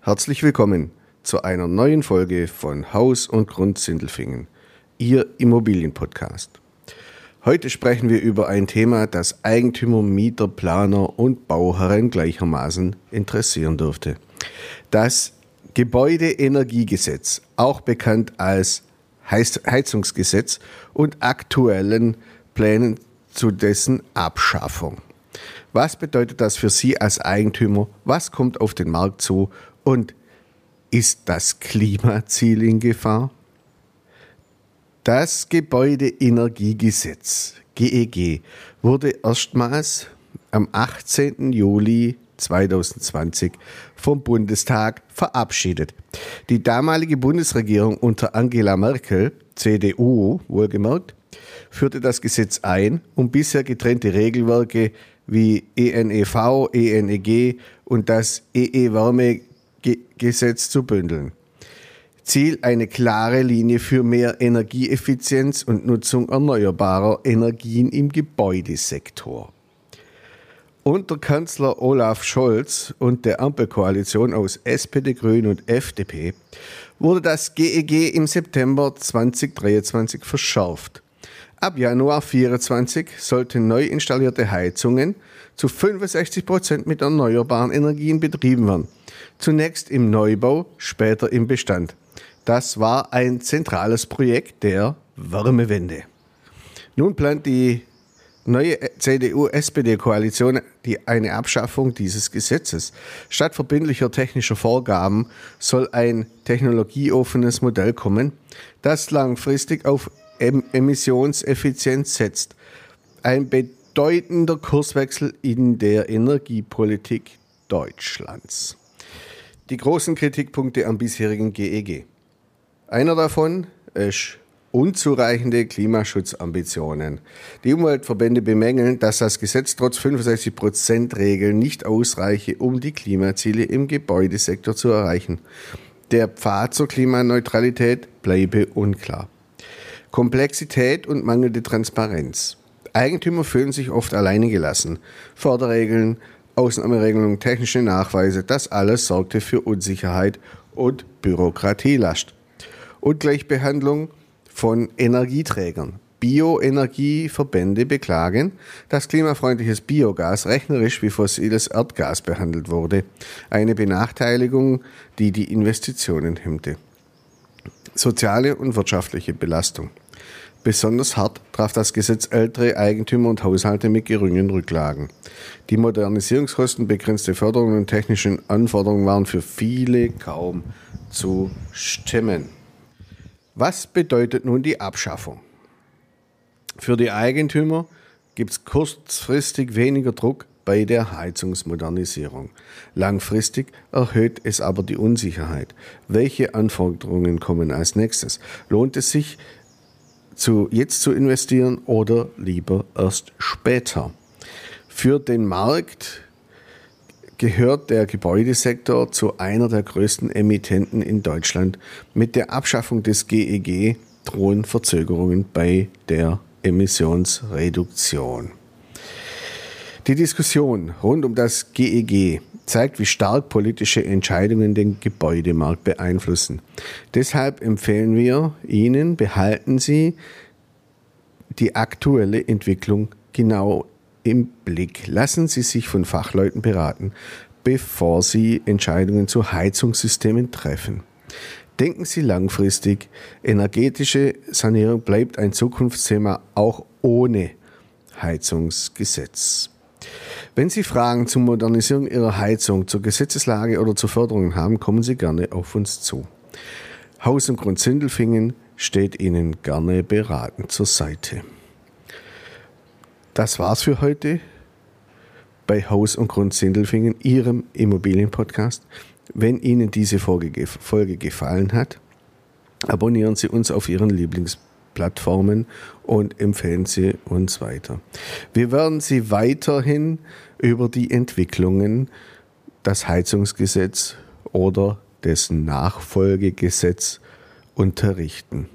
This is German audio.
Herzlich willkommen zu einer neuen Folge von Haus und Grund Sindelfingen, Ihr Immobilienpodcast. Heute sprechen wir über ein Thema, das Eigentümer, Mieter, Planer und Bauherren gleichermaßen interessieren dürfte. Das Gebäudeenergiegesetz, auch bekannt als Heizungsgesetz, und aktuellen Plänen zu dessen Abschaffung. Was bedeutet das für Sie als Eigentümer? Was kommt auf den Markt zu? Und ist das Klimaziel in Gefahr? Das Gebäudeenergiegesetz, GEG, wurde erstmals am 18. Juli 2020 vom Bundestag verabschiedet. Die damalige Bundesregierung unter Angela Merkel, CDU wohlgemerkt, führte das Gesetz ein, um bisher getrennte Regelwerke wie EnEV, EnEG und das EE-Wärmegesetz zu bündeln. Ziel: eine klare Linie für mehr Energieeffizienz und Nutzung erneuerbarer Energien im Gebäudesektor. Unter Kanzler Olaf Scholz und der Ampelkoalition aus SPD, Grünen und FDP wurde das GEG im September 2023 verschärft. Ab Januar 2024 sollten neu installierte Heizungen zu 65% mit erneuerbaren Energien betrieben werden. Zunächst im Neubau, später im Bestand. Das war ein zentrales Projekt der Wärmewende. Nun plant die neue CDU-SPD-Koalition eine Abschaffung dieses Gesetzes. Statt verbindlicher technischer Vorgaben soll ein technologieoffenes Modell kommen, das langfristig auf Emissionseffizienz setzt. Ein bedeutender Kurswechsel in der Energiepolitik Deutschlands. Die großen Kritikpunkte am bisherigen GEG. Einer davon ist unzureichende Klimaschutzambitionen. Die Umweltverbände bemängeln, dass das Gesetz trotz 65%-Regel nicht ausreiche, um die Klimaziele im Gebäudesektor zu erreichen. Der Pfad zur Klimaneutralität bleibe unklar. Komplexität und mangelnde Transparenz. Eigentümer fühlen sich oft alleine gelassen. Förderregeln, Ausnahmeregelungen, technische Nachweise, das alles sorgte für Unsicherheit und Bürokratielast. Ungleichbehandlung von Energieträgern. Bioenergieverbände beklagen, dass klimafreundliches Biogas rechnerisch wie fossiles Erdgas behandelt wurde. Eine Benachteiligung, die die Investitionen hemmte. Soziale und wirtschaftliche Belastung. Besonders hart traf das Gesetz ältere Eigentümer und Haushalte mit geringen Rücklagen. Die Modernisierungskosten, begrenzte Förderungen und technischen Anforderungen waren für viele kaum zu stemmen. Was bedeutet nun die Abschaffung? Für die Eigentümer gibt es kurzfristig weniger Druck bei der Heizungsmodernisierung. Langfristig erhöht es aber die Unsicherheit. Welche Anforderungen kommen als nächstes? Lohnt es sich, jetzt zu investieren oder lieber erst später? Für den Markt gehört der Gebäudesektor zu einer der größten Emittenten in Deutschland. Mit der Abschaffung des GEG drohen Verzögerungen bei der Emissionsreduktion. Die Diskussion rund um das GEG zeigt, wie stark politische Entscheidungen den Gebäudemarkt beeinflussen. Deshalb empfehlen wir Ihnen, behalten Sie die aktuelle Entwicklung genau im Blick. Lassen Sie sich von Fachleuten beraten, bevor Sie Entscheidungen zu Heizungssystemen treffen. Denken Sie langfristig. Energetische Sanierung bleibt ein Zukunftsthema, auch ohne Heizungsgesetz. Wenn Sie Fragen zur Modernisierung Ihrer Heizung, zur Gesetzeslage oder zu Förderungen haben, kommen Sie gerne auf uns zu. Haus und Grund Sindelfingen steht Ihnen gerne beratend zur Seite. Das war's für heute bei Haus und Grund Sindelfingen, Ihrem Immobilienpodcast. Wenn Ihnen diese Folge gefallen hat, abonnieren Sie uns auf Ihren Lieblingsplattformen und empfehlen Sie uns weiter. Wir werden Sie weiterhin über die Entwicklungen, das Heizungsgesetz oder dessen Nachfolgegesetz unterrichten.